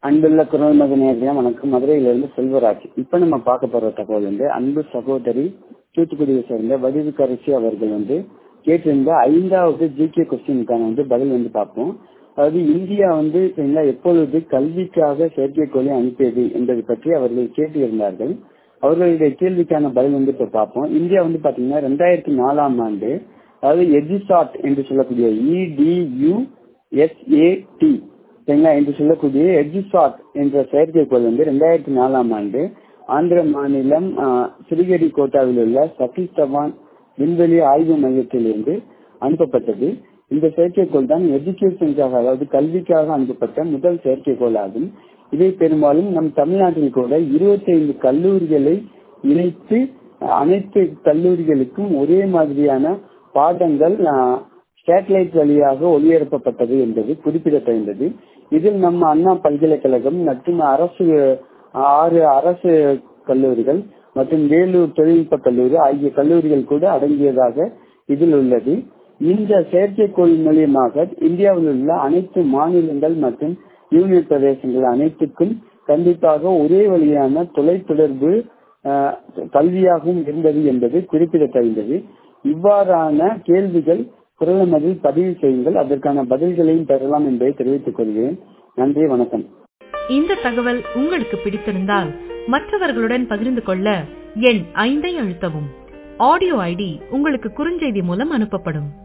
அன்புள்ள குரல் மத நேயர்களே வணக்கம். மதுரையிலிருந்து செல்வராஜ். இப்ப நம்ம பார்க்க போற தகவல் அன்பு சகோதரி தூத்துக்குடியை சேர்ந்த வடிவுக்கரசி அவர்கள் கேட்டிருந்த 5வது ஜிகே கொஸ்டினுக்கான பதில் பார்ப்போம். அதாவது இந்தியா சரிங்களா எப்பொழுது கல்விக்காக செயற்கைக்கோளை அனுப்பியது என்பதை பற்றி அவர்கள் கேட்டிருந்தார்கள். அவர்களுடைய கேள்விக்கான பதில் இப்ப பார்ப்போம். இந்தியா பாத்தீங்கன்னா 2004ஆம் ஆண்டு, அதாவது எஜிசாட் என்று சொல்லக்கூடிய EDUSAT சரிங்களா என்று சொல்லக்கூடிய எஜிசாட் என்ற செயற்கைக்கோள் 2004ஆம் ஆண்டு ஆந்திர மாநிலம் ஸ்ரீஹரிகோட்டாவில் உள்ள சதீஷ் தவான் விண்வெளி ஆய்வு மையத்திலிருந்து அனுப்பப்பட்டது. இந்த செயற்கைக்கோள் தான் எஜுகேஷனுக்காக, அதாவது கல்விக்காக அனுப்பப்பட்ட முதல் செயற்கைக்கோள் ஆகும். இதை பெரும்பாலும் நம் தமிழ்நாட்டில் கூட 25 கல்லூரிகளை இணைத்து அனைத்து கல்லூரிகளுக்கும் ஒரே மாதிரியான பாடங்கள் சேட்டலைட் வழியாக ஒளிபரப்பப்பட்டது என்பது குறிப்பிடத்தகுந்தது. இதில் நம்ம அண்ணா பல்கலைக்கழகம் மற்றும் 6 அரசு கல்லூரிகள் மற்றும் வேலூர் தொழில்நுட்ப கல்லூரி ஆகிய கல்லூரிகள் கூட அடங்கியதாக இதில் உள்ளது. இந்த செயற்கைக்கோள் மூலியமாக இந்தியாவில் உள்ள அனைத்து மாநிலங்கள் மற்றும் யூனியன் பிரதேசங்கள் அனைத்துக்கும் கண்டிப்பாக ஒரே வழியான தொலைத்தொடர்பு கல்வியாகவும் இருந்தது என்பது குறிப்பிடத்தகுந்தது. இவ்வாறான கேள்விகள் குரலமதில் பதிவு செய்யுங்கள், அதற்கான பதில்களையும் பெறலாம் என்பதை தெரிவித்துக் கொள்கிறேன். நன்றி, வணக்கம். இந்த தகவல் உங்களுக்கு பிடித்திருந்தால் மற்றவர்களுடன் பகிர்ந்து கொள்ள எண் 5 அழுத்தவும். ஆடியோ ஐடி உங்களுக்கு குறுஞ்செய்தி மூலம் அனுப்பப்படும்.